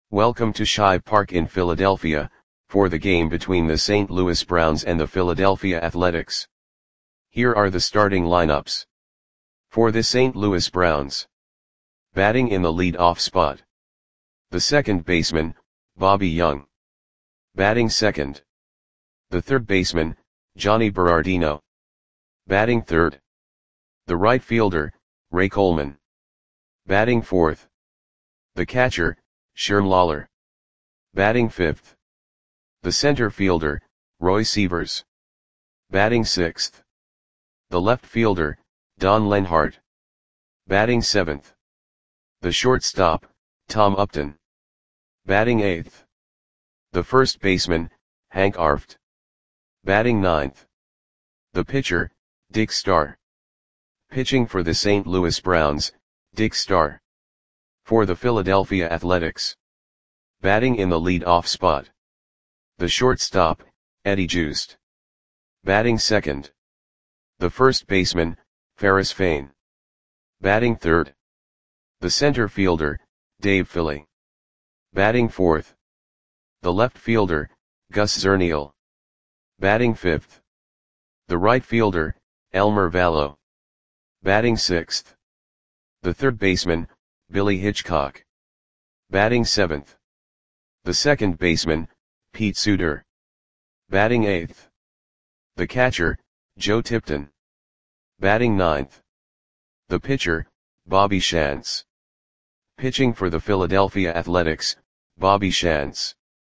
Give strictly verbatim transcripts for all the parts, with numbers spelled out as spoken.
Welcome to Shibe Park in Philadelphia, for the game between the Saint Louis Browns and the Philadelphia Athletics. Here are the starting lineups. For the Saint Louis Browns. Batting in the lead-off spot. The second baseman, Bobby Young. Batting second. The third baseman, Johnny Berardino. Batting third. The right fielder, Ray Coleman. Batting fourth. The catcher, Sherm Lawler. Batting fifth. The center fielder, Roy Sievers. Batting sixth. The left fielder, Don Lenhart. Batting seventh. The shortstop, Tom Upton. Batting eighth. The first baseman, Hank Arft. Batting ninth. The pitcher, Dick Starr. Pitching for the Saint Louis Browns, Dick Starr. For the Philadelphia Athletics. Batting in the lead-off spot. The shortstop, Eddie Joost. Batting second. The first baseman, Ferris Fain. Batting third. The center fielder, Dave Philly. Batting fourth. The left fielder, Gus Zernial. Batting fifth. The right fielder, Elmer Vallow. Batting sixth. The third baseman, Billy Hitchcock. Batting seventh. The second baseman, Pete Suter. Batting eighth. The catcher, Joe Tipton. Batting ninth. The pitcher, Bobby Shantz. Pitching for the Philadelphia Athletics, Bobby Shantz.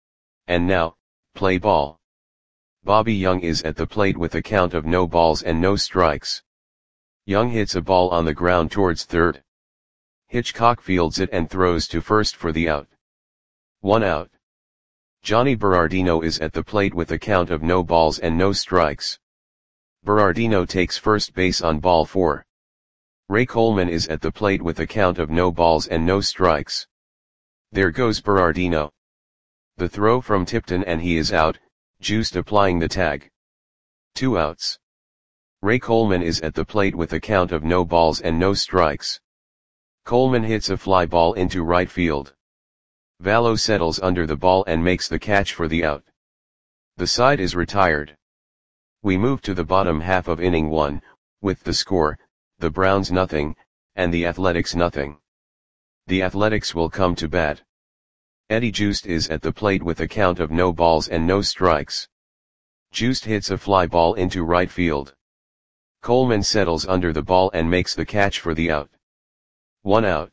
And now, play ball. Bobby Young is at the plate with a count of no balls and no strikes. Young hits a ball on the ground towards third. Hitchcock fields it and throws to first for the out. One out. Johnny Berardino is at the plate with a count of no balls and no strikes. Berardino takes first base on ball four. Ray Coleman is at the plate with a count of no balls and no strikes. There goes Berardino. The throw from Tipton and he is out, Joost applying the tag. Two outs. Ray Coleman is at the plate with a count of no balls and no strikes. Coleman hits a fly ball into right field. Vallow settles under the ball and makes the catch for the out. The side is retired. We move to the bottom half of inning one, with the score, the Browns nothing, and the Athletics nothing. The Athletics will come to bat. Eddie Joost is at the plate with a count of no balls and no strikes. Joost hits a fly ball into right field. Coleman settles under the ball and makes the catch for the out. One out.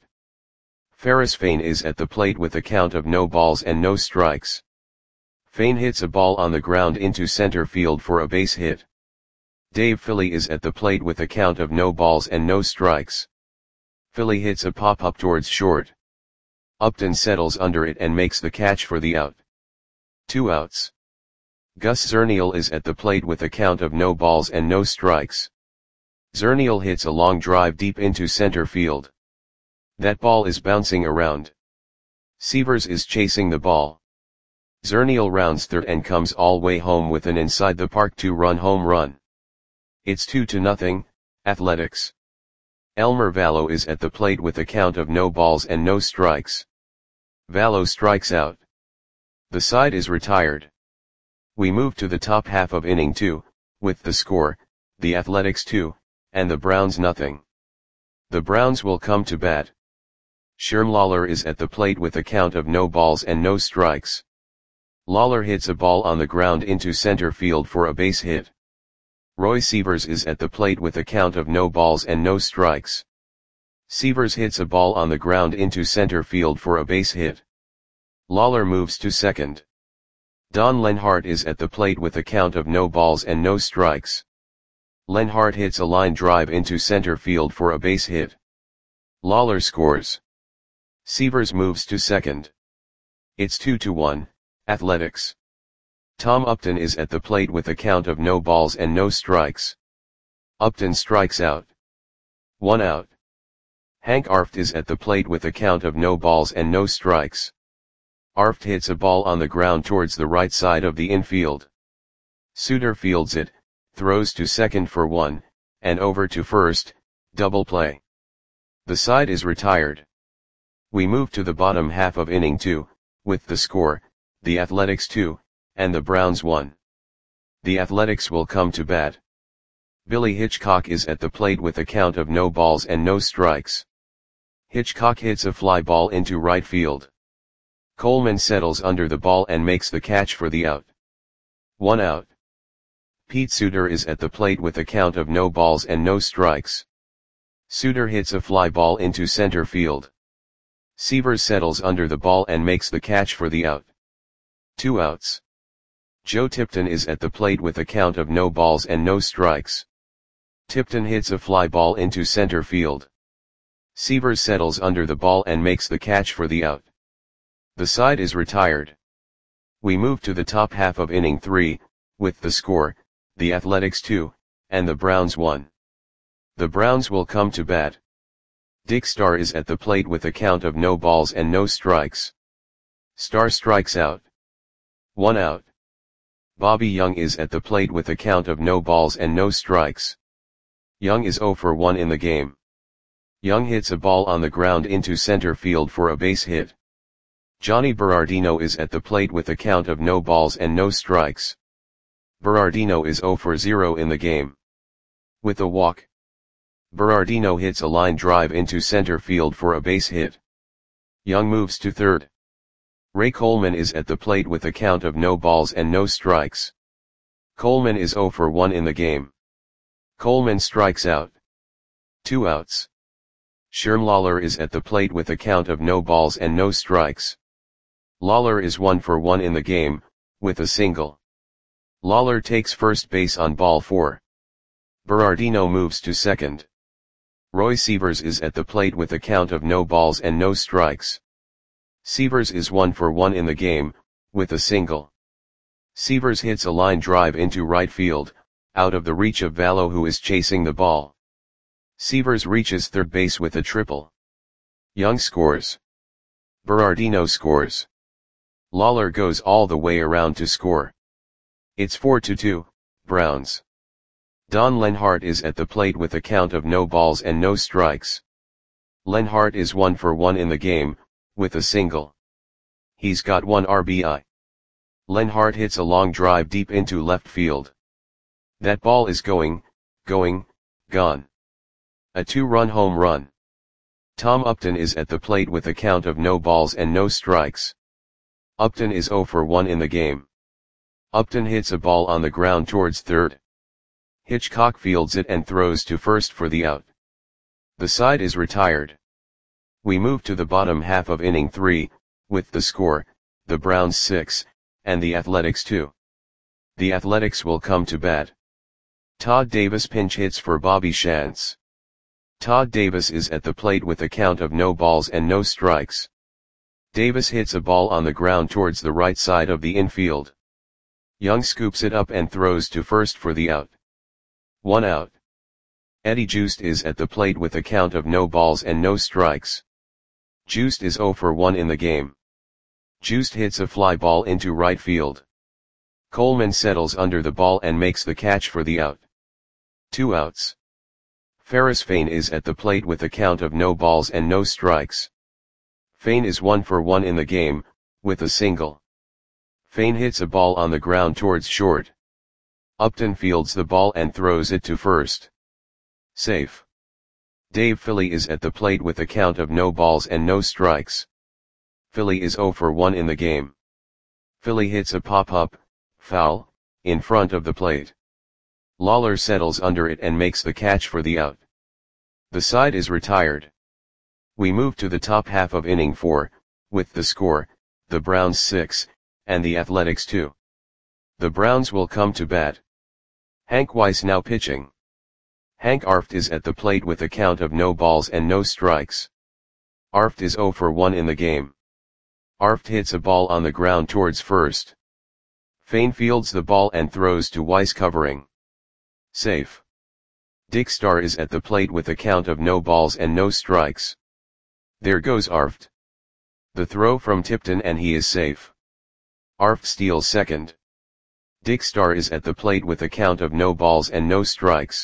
Ferris Fain is at the plate with a count of no balls and no strikes. Fain hits a ball on the ground into center field for a base hit. Dave Philly is at the plate with a count of no balls and no strikes. Philly hits a pop-up towards short. Upton settles under it and makes the catch for the out. Two outs. Gus Zernial is at the plate with a count of no balls and no strikes. Zernial hits a long drive deep into center field. That ball is bouncing around. Sievers is chasing the ball. Zernial rounds third and comes all way home with an inside the park two-run home run. It's two to nothing, Athletics. Elmer Vallow is at the plate with a count of no balls and no strikes. Vallow strikes out. The side is retired. We move to the top half of inning two, with the score, the Athletics two, and the Browns nothing. The Browns will come to bat. Sherm Lawler is at the plate with a count of no balls and no strikes. Lawler hits a ball on the ground into center field for a base hit. Roy Sievers is at the plate with a count of no balls and no strikes. Sievers hits a ball on the ground into center field for a base hit. Lawler moves to second. Don Lenhart is at the plate with a count of no balls and no strikes. Lenhart hits a line drive into center field for a base hit. Lawler scores. Sievers moves to second. It's two to one, Athletics. Tom Upton is at the plate with a count of no balls and no strikes. Upton strikes out. One out. Hank Arft is at the plate with a count of no balls and no strikes. Arft hits a ball on the ground towards the right side of the infield. Suter fields it, throws to second for one, and over to first, double play. The side is retired. We move to the bottom half of inning two, with the score, the Athletics two, and the Browns one. The Athletics will come to bat. Billy Hitchcock is at the plate with a count of no balls and no strikes. Hitchcock hits a fly ball into right field. Coleman settles under the ball and makes the catch for the out. One out. Pete Suter is at the plate with a count of no balls and no strikes. Suter hits a fly ball into center field. Severs settles under the ball and makes the catch for the out. Two outs. Joe Tipton is at the plate with a count of no balls and no strikes. Tipton hits a fly ball into center field. Severs settles under the ball and makes the catch for the out. The side is retired. We move to the top half of inning three, with the score, the Athletics two, and the Browns one. The Browns will come to bat. Dick Starr is at the plate with a count of no balls and no strikes. Starr strikes out. One out. Bobby Young is at the plate with a count of no balls and no strikes. Young is zero for one in the game. Young hits a ball on the ground into center field for a base hit. Johnny Berardino is at the plate with a count of no balls and no strikes. Berardino is zero for zero in the game. With a walk, Berardino hits a line drive into center field for a base hit. Young moves to third. Ray Coleman is at the plate with a count of no balls and no strikes. Coleman is zero for one in the game. Coleman strikes out. Two outs. Sherm Lawler is at the plate with a count of no balls and no strikes. Lawler is one for one in the game, with a single. Lawler takes first base on ball four. Berardino moves to second. Roy Severs is at the plate with a count of no balls and no strikes. Severs is one for one in the game, with a single. Severs hits a line drive into right field, out of the reach of Vallo, who is chasing the ball. Severs reaches third base with a triple. Young scores. Berardino scores. Lawler goes all the way around to score. It's four to two, Browns. Don Lenhart is at the plate with a count of no balls and no strikes. Lenhart is one for one in the game, with a single. He's got one R B I. Lenhart hits a long drive deep into left field. That ball is going, going, gone. A two-run home run. Tom Upton is at the plate with a count of no balls and no strikes. Upton is zero for one in the game. Upton hits a ball on the ground towards third. Hitchcock fields it and throws to first for the out. The side is retired. We move to the bottom half of inning three, with the score, the Browns six, and the Athletics two. The Athletics will come to bat. Todd Davis pinch hits for Bobby Shantz. Todd Davis is at the plate with a count of no balls and no strikes. Davis hits a ball on the ground towards the right side of the infield. Young scoops it up and throws to first for the out. One out. Eddie Joost is at the plate with a count of no balls and no strikes. Joost is zero for one in the game. Joost hits a fly ball into right field. Coleman settles under the ball and makes the catch for the out. Two outs. Ferris Fain is at the plate with a count of no balls and no strikes. Fain is one for one in the game, with a single. Fain hits a ball on the ground towards short. Upton fields the ball and throws it to first. Safe. Dave Philly is at the plate with a count of no balls and no strikes. Philly is zero for one in the game. Philly hits a pop-up, foul, in front of the plate. Lawler settles under it and makes the catch for the out. The side is retired. We move to the top half of inning four, with the score, the Browns six, and the Athletics two. The Browns will come to bat. Hank Weiss now pitching. Hank Arft is at the plate with a count of no balls and no strikes. Arft is zero for one in the game. Arft hits a ball on the ground towards first. Fain fields the ball and throws to Weiss covering. Safe. Dick Starr is at the plate with a count of no balls and no strikes. There goes Arft. The throw from Tipton and he is safe. Arft steals second. Dick Starr is at the plate with a count of no balls and no strikes.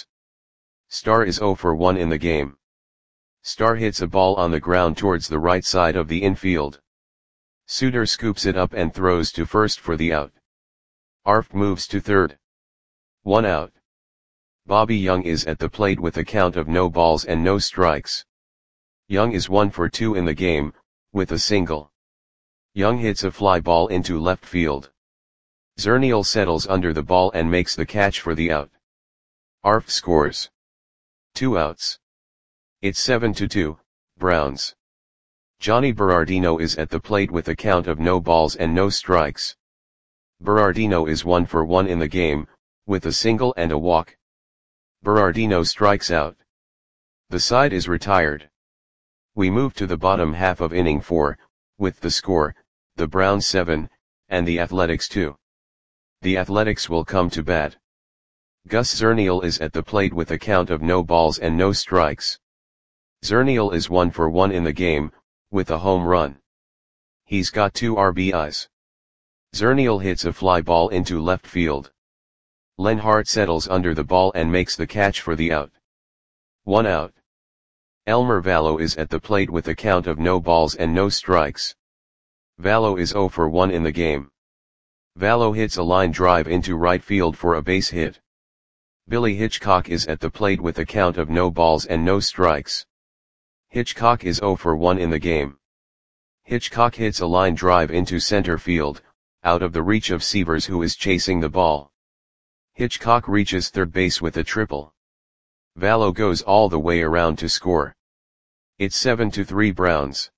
Starr is zero for one in the game. Starr hits a ball on the ground towards the right side of the infield. Suitor scoops it up and throws to first for the out. Arft moves to third. One out. Bobby Young is at the plate with a count of no balls and no strikes. Young is one for two in the game, with a single. Young hits a fly ball into left field. Zernial settles under the ball and makes the catch for the out. Arft scores. Two outs. It's seven to two, Browns. Johnny Berardino is at the plate with a count of no balls and no strikes. Berardino is one for one in the game, with a single and a walk. Berardino strikes out. The side is retired. We move to the bottom half of inning four, with the score, the Browns seven, and the Athletics two. The Athletics will come to bat. Gus Zernial is at the plate with a count of no balls and no strikes. Zernial is one for one in the game, with a home run. He's got two R B Is. Zernial hits a fly ball into left field. Lenhart settles under the ball and makes the catch for the out. One out. Elmer Vallo is at the plate with a count of no balls and no strikes. Vallo is zero for one in the game. Vallo hits a line drive into right field for a base hit. Billy Hitchcock is at the plate with a count of no balls and no strikes. Hitchcock is zero for one in the game. Hitchcock hits a line drive into center field, out of the reach of Sievers, who is chasing the ball. Hitchcock reaches third base with a triple. Vallo goes all the way around to score. It's seven to three Browns.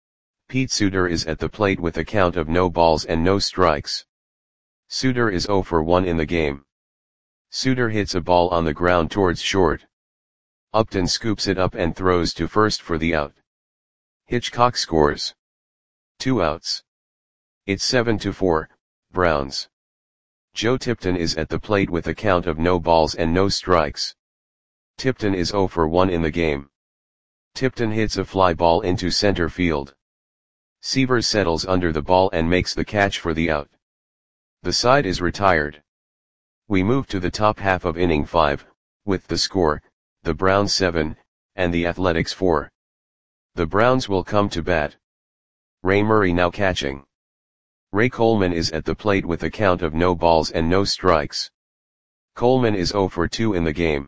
Pete Suter is at the plate with a count of no balls and no strikes. Suter is zero for one in the game. Suter hits a ball on the ground towards short. Upton scoops it up and throws to first for the out. Hitchcock scores. Two outs. It's seven to four, Browns. Joe Tipton is at the plate with a count of no balls and no strikes. Tipton is zero for one in the game. Tipton hits a fly ball into center field. Sievers settles under the ball and makes the catch for the out. The side is retired. We move to the top half of inning five, with the score, the Browns seven, and the Athletics four. The Browns will come to bat. Ray Murray now catching. Ray Coleman is at the plate with a count of no balls and no strikes. Coleman is zero for two in the game.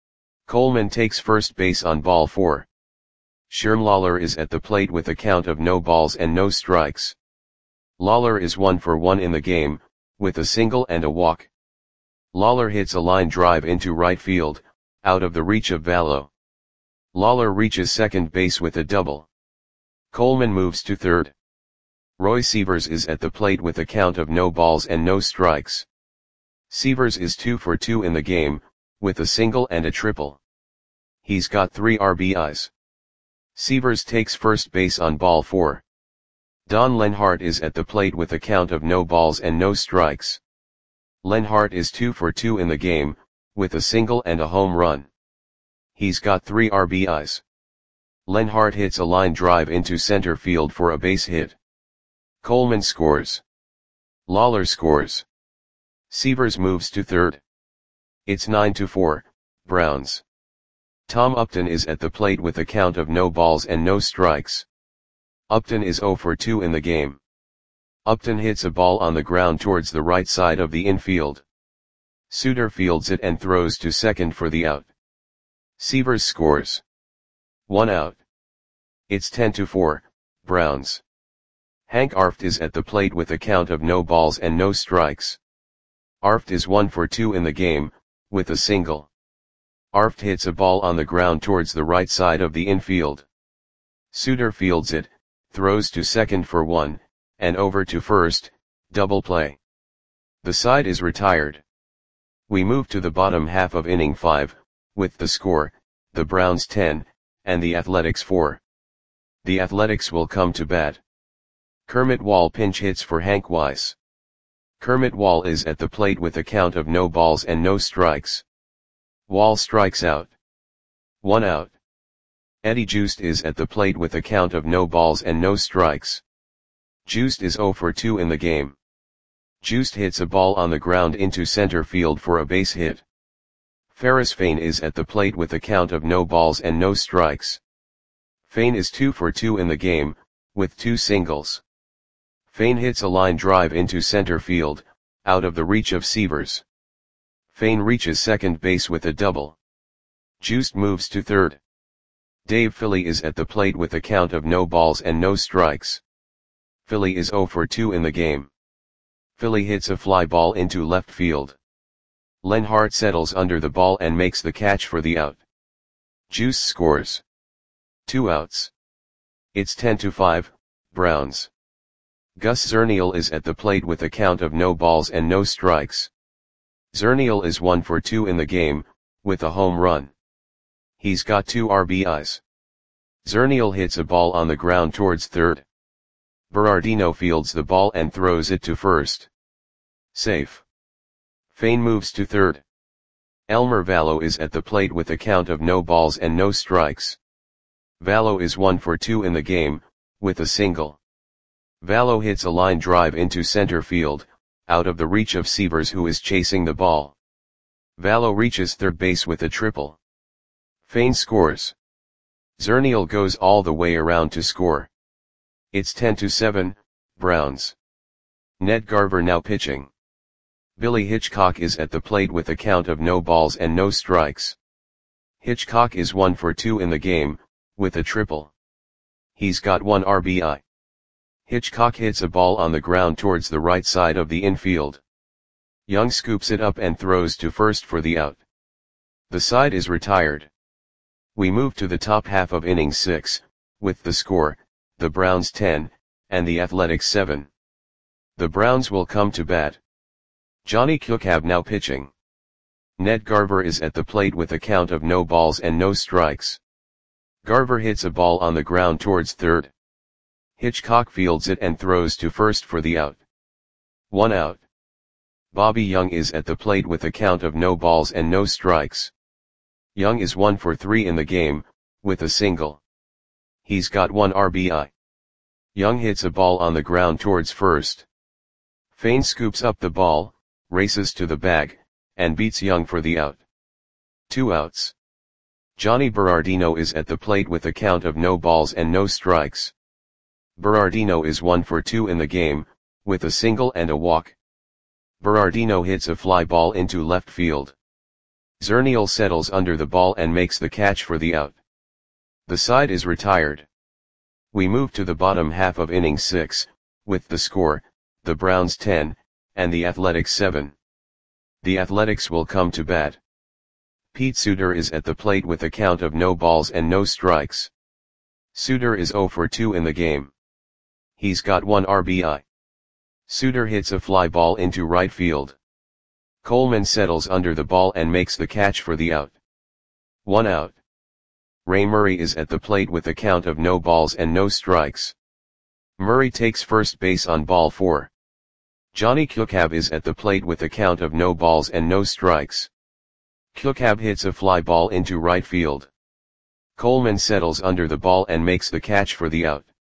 Coleman takes first base on ball four. Sherm Lawler is at the plate with a count of no balls and no strikes. Lawler is one for one in the game, with a single and a walk. Lawler hits a line drive into right field, out of the reach of Vallo. Lawler reaches second base with a double. Coleman moves to third. Roy Sievers is at the plate with a count of no balls and no strikes. Sievers is two for two in the game, with a single and a triple. He's got three R B Is. Sievers takes first base on ball four. Don Lenhart is at the plate with a count of no balls and no strikes. Lenhart is two for two in the game, with a single and a home run. He's got three R B Is. Lenhart hits a line drive into center field for a base hit. Coleman scores. Lawler scores. Sievers moves to third. It's nine to four, Browns. Tom Upton is at the plate with a count of no balls and no strikes. Upton is zero for two in the game. Upton hits a ball on the ground towards the right side of the infield. Suter fields it and throws to second for the out. Sievers scores. One out. It's ten to four, Browns. Hank Arft is at the plate with a count of no balls and no strikes. Arft is one for two in the game, with a single. Arft hits a ball on the ground towards the right side of the infield. Suter fields it, throws to second for one, and over to first, double play. The side is retired. We move to the bottom half of inning five, with the score, the Browns ten, and the Athletics four. The Athletics will come to bat. Kermit Wall pinch hits for Hank Weiss. Kermit Wall is at the plate with a count of no balls and no strikes. Wall strikes out. One out. Eddie Joost is at the plate with a count of no balls and no strikes. Joost is zero for two in the game. Joost hits a ball on the ground into center field for a base hit. Ferris Fain is at the plate with a count of no balls and no strikes. Fain is two for two in the game, with two singles. Fane hits a line drive into center field, out of the reach of Sievers. Fane reaches second base with a double. Juiced moves to third. Dave Philly is at the plate with a count of no balls and no strikes. Philly is oh for two in the game. Philly hits a fly ball into left field. Lenhart settles under the ball and makes the catch for the out. Juice scores. Two outs. It's ten to five, Browns. Gus Zernial is at the plate with a count of no balls and no strikes. Zernial is one for two in the game, with a home run. He's got two R B Is. Zernial hits a ball on the ground towards third. Berardino fields the ball and throws it to first. Safe. Fane moves to third. Elmer Vallo is at the plate with a count of no balls and no strikes. Vallo is one for two in the game, with a single. Vallo hits a line drive into center field, out of the reach of Sievers who is chasing the ball. Vallo reaches third base with a triple. Fane scores. Zernial goes all the way around to score. It's ten to seven, Browns. Ned Garver now pitching. Billy Hitchcock is at the plate with a count of no balls and no strikes. Hitchcock is one for two in the game, with a triple. He's got one R B I. Hitchcock hits a ball on the ground towards the right side of the infield. Young scoops it up and throws to first for the out. The side is retired. We move to the top half of inning six, with the score, the Browns ten, and the Athletics seven. The Browns will come to bat. Johnny Kukhab now pitching. Ned Garver is at the plate with a count of no balls and no strikes. Garver hits a ball on the ground towards third. Hitchcock fields it and throws to first for the out. One out. Bobby Young is at the plate with a count of no balls and no strikes. Young is one for three in the game, with a single. He's got one R B I. Young hits a ball on the ground towards first. Fane scoops up the ball, races to the bag, and beats Young for the out. Two outs. Johnny Berardino is at the plate with a count of no balls and no strikes. Berardino is one for two in the game, with a single and a walk. Berardino hits a fly ball into left field. Zernial settles under the ball and makes the catch for the out. The side is retired. We move to the bottom half of inning six, with the score, the Browns ten, and the Athletics seven. The Athletics will come to bat. Pete Suter is at the plate with a count of no balls and no strikes. Suter is oh for two in the game. He's got one R B I. Suter hits a fly ball into right field. Coleman settles under the ball and makes the catch for the out. One out. Ray Murray is at the plate with a count of no balls and no strikes. Murray takes first base on ball four. Johnny Kukhab is at the plate with a count of no balls and no strikes. Kukhab hits a fly ball into right field. Coleman settles under the ball and makes the catch for the out.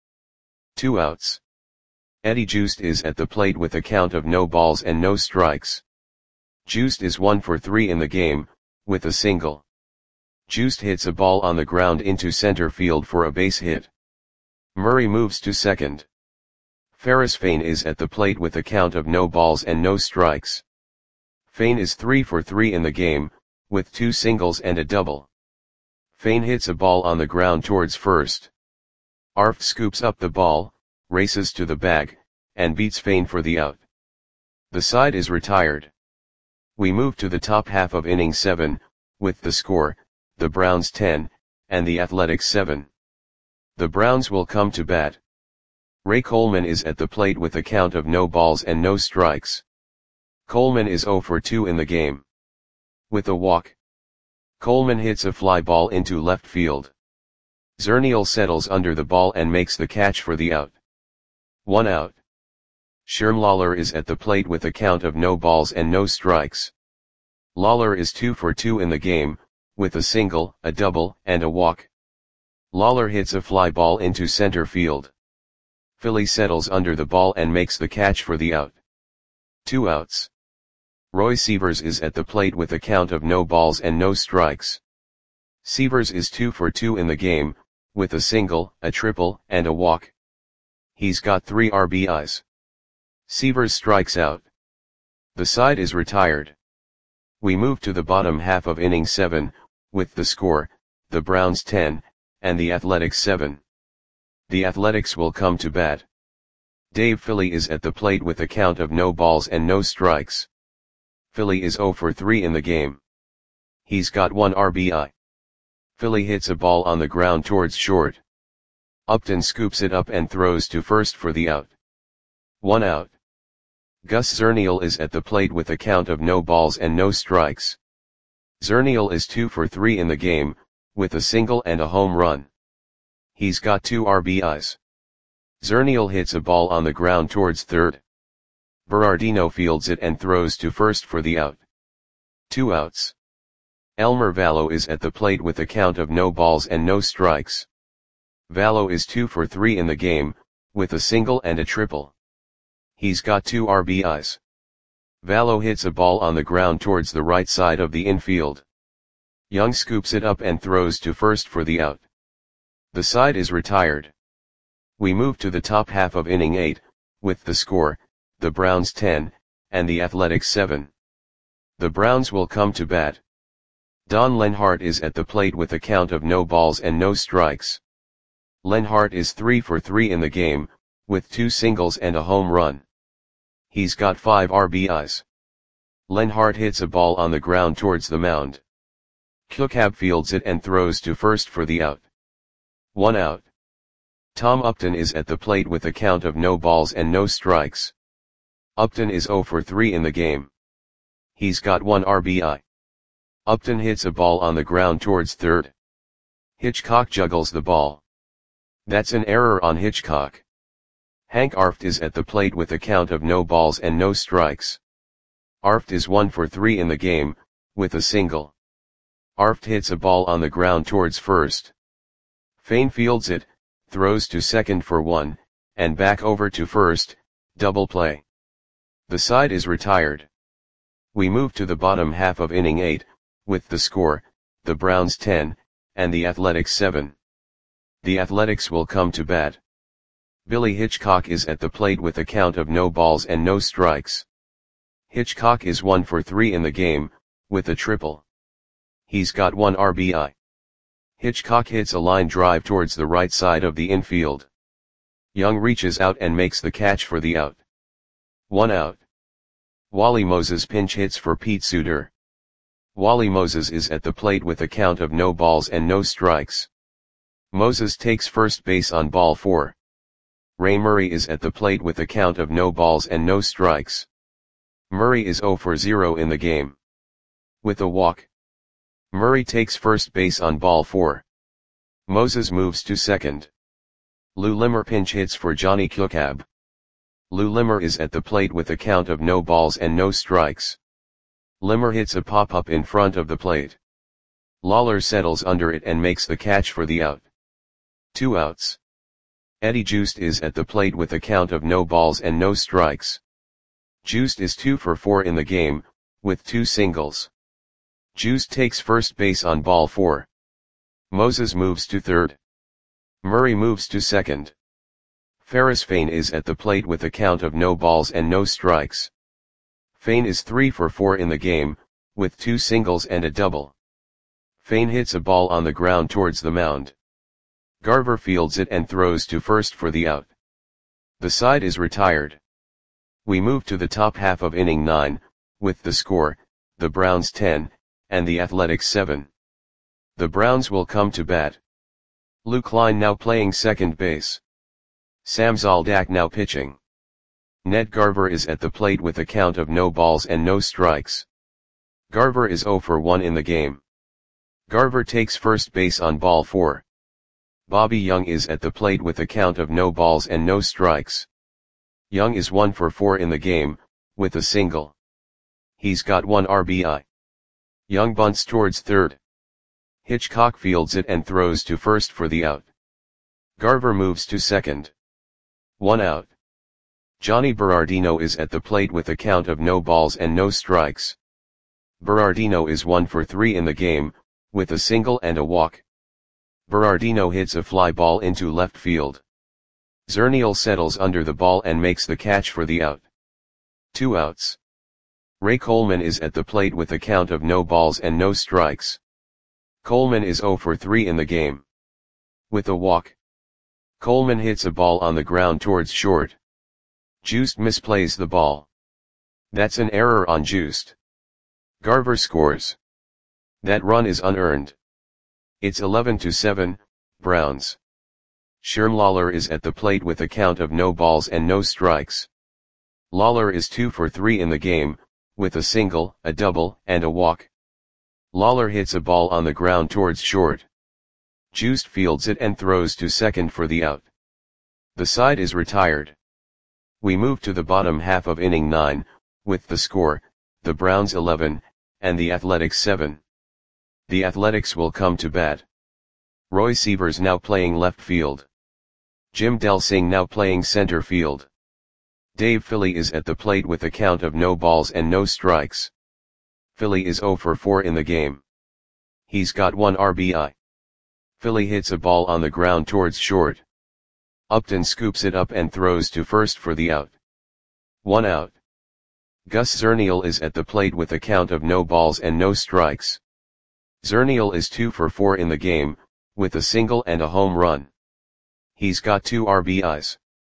Two outs. Eddie Juiced is at the plate with a count of no balls and no strikes. Juiced is one for three in the game, with a single. Juiced hits a ball on the ground into center field for a base hit. Murray moves to second. Ferris Fane is at the plate with a count of no balls and no strikes. Fane is three for three in the game, with two singles and a double. Fane hits a ball on the ground towards first. Arf scoops up the ball, races to the bag, and beats Fane for the out. The side is retired. We move to the top half of inning seven, with the score, the Browns ten, and the Athletics seven. The Browns will come to bat. Ray Coleman is at the plate with a count of no balls and no strikes. Coleman is oh for two in the game. With a walk. Coleman hits a fly ball into left field. Zernial settles under the ball and makes the catch for the out. One out. Sherm Lawler is at the plate with a count of no balls and no strikes. Lawler is two for two in the game, with a single, a double, and a walk. Lawler hits a fly ball into center field. Philly settles under the ball and makes the catch for the out. Two outs. Roy Sievers is at the plate with a count of no balls and no strikes. Sievers is two for two in the game, with a single, a triple, and a walk. He's got three R B Is. Sievers strikes out. The side is retired. We move to the bottom half of inning seven, with the score, the Browns ten, and the Athletics seven. The Athletics will come to bat. Dave Philly is at the plate with a count of no balls and no strikes. Philly is oh for three in the game. He's got one R B I. Philly hits a ball on the ground towards short. Upton scoops it up and throws to first for the out. One out. Gus Zernial is at the plate with a count of no balls and no strikes. Zernial is two for three in the game, with a single and a home run. He's got two R B Is. Zernial hits a ball on the ground towards third. Berardino fields it and throws to first for the out. Two outs. Elmer Vallo is at the plate with a count of no balls and no strikes. Vallo is two for three in the game, with a single and a triple. He's got two R B Is. Vallo hits a ball on the ground towards the right side of the infield. Young scoops it up and throws to first for the out. The side is retired. We move to the top half of inning eight, with the score, the Browns ten, and the Athletics seven. The Browns will come to bat. Don Lenhart is at the plate with a count of no balls and no strikes. Lenhart is three for three in the game, with two singles and a home run. He's got five R B Is. Lenhart hits a ball on the ground towards the mound. Klucab fields it and throws to first for the out. One out. Tom Upton is at the plate with a count of no balls and no strikes. Upton is oh for three in the game. He's got one R B I. Upton hits a ball on the ground towards third. Hitchcock juggles the ball. That's an error on Hitchcock. Hank Arft is at the plate with a count of no balls and no strikes. Arft is one for three in the game, with a single. Arft hits a ball on the ground towards first. Fain fields it, throws to second for one, and back over to first, double play. The side is retired. We move to the bottom half of inning eight, with the score, the Browns ten, and the Athletics seven. The Athletics will come to bat. Billy Hitchcock is at the plate with a count of no balls and no strikes. Hitchcock is one for three in the game, with a triple. He's got one R B I. Hitchcock hits a line drive towards the right side of the infield. Young reaches out and makes the catch for the out. One out. Wally Moses pinch hits for Pete Suter. Wally Moses is at the plate with a count of no balls and no strikes. Moses takes first base on ball four. Ray Murray is at the plate with a count of no balls and no strikes. Murray is oh for zero in the game. With a walk. Murray takes first base on ball four. Moses moves to second. Lou Limmer pinch hits for Johnny Klucab. Lou Limmer is at the plate with a count of no balls and no strikes. Limmer hits a pop-up in front of the plate. Lawler settles under it and makes the catch for the out. Two outs. Eddie Joost is at the plate with a count of no balls and no strikes. Joost is two for four in the game, with two singles. Joost takes first base on ball four. Moses moves to third. Murray moves to second. Ferris Fain is at the plate with a count of no balls and no strikes. Fain is three for four in the game, with two singles and a double. Fain hits a ball on the ground towards the mound. Garver fields it and throws to first for the out. The side is retired. We move to the top half of inning nine, with the score, the Browns ten, and the Athletics seven. The Browns will come to bat. Lou Klein now playing second base. Sam Zoldak now pitching. Ned Garver is at the plate with a count of no balls and no strikes. Garver is oh for one in the game. Garver takes first base on ball four. Bobby Young is at the plate with a count of no balls and no strikes. Young is one for four in the game, with a single. He's got one R B I. Young bunts towards third. Hitchcock fields it and throws to first for the out. Garver moves to second. One out. Johnny Berardino is at the plate with a count of no balls and no strikes. Berardino is one for three in the game, with a single and a walk. Berardino hits a fly ball into left field. Zernial settles under the ball and makes the catch for the out. Two outs. Ray Coleman is at the plate with a count of no balls and no strikes. Coleman is zero for three in the game. With a walk. Coleman hits a ball on the ground towards short. Joost misplays the ball. That's an error on Joost. Garver scores. That run is unearned. It's eleven to seven, Browns. Sherm Lawler is at the plate with a count of no balls and no strikes. Lawler is two for three in the game, with a single, a double, and a walk. Lawler hits a ball on the ground towards short. Joost fields it and throws to second for the out. The side is retired. We move to the bottom half of inning nine, with the score, the Browns eleven, and the Athletics seven. The Athletics will come to bat. Roy Sievers now playing left field. Jim Delsing now playing center field. Dave Philly is at the plate with a count of no balls and no strikes. Philly is zero for four in the game. He's got one R B I. Philly hits a ball on the ground towards short. Upton scoops it up and throws to first for the out. One out. Gus Zernial is at the plate with a count of no balls and no strikes. Zernial is two for four in the game, with a single and a home run. He's got two R B Is.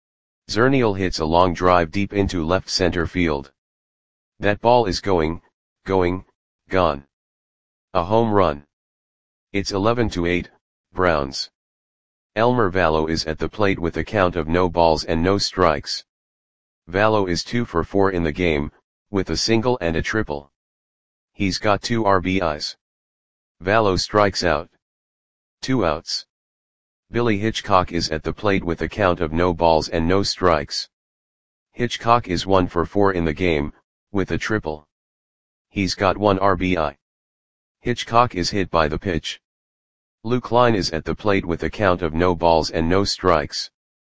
Zernial hits a long drive deep into left center field. That ball is going, going, gone. A home run. It's eleven to eight, Browns. Elmer Vallow is at the plate with a count of no balls and no strikes. Vallow is two for four in the game, with a single and a triple. He's got two R B Is. Vallow strikes out. Two outs. Billy Hitchcock is at the plate with a count of no balls and no strikes. Hitchcock is one for four in the game, with a triple. He's got one R B I. Hitchcock is hit by the pitch. Lou Klein is at the plate with a count of no balls and no strikes.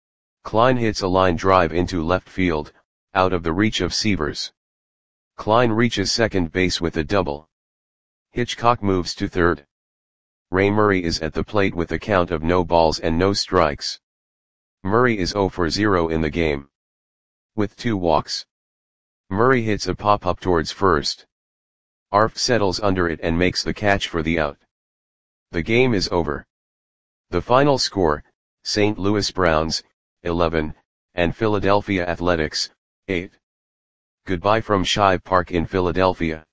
Klein hits a line drive into left field, out of the reach of Sievers. Klein reaches second base with a double. Hitchcock moves to third. Ray Murray is at the plate with a count of no balls and no strikes. Murray is zero for zero in the game. With two walks. Murray hits a pop-up towards first. Arf settles under it and makes the catch for the out. The game is over. The final score, Saint Louis Browns, eleven, and Philadelphia Athletics, eight. Goodbye from Shive Park in Philadelphia.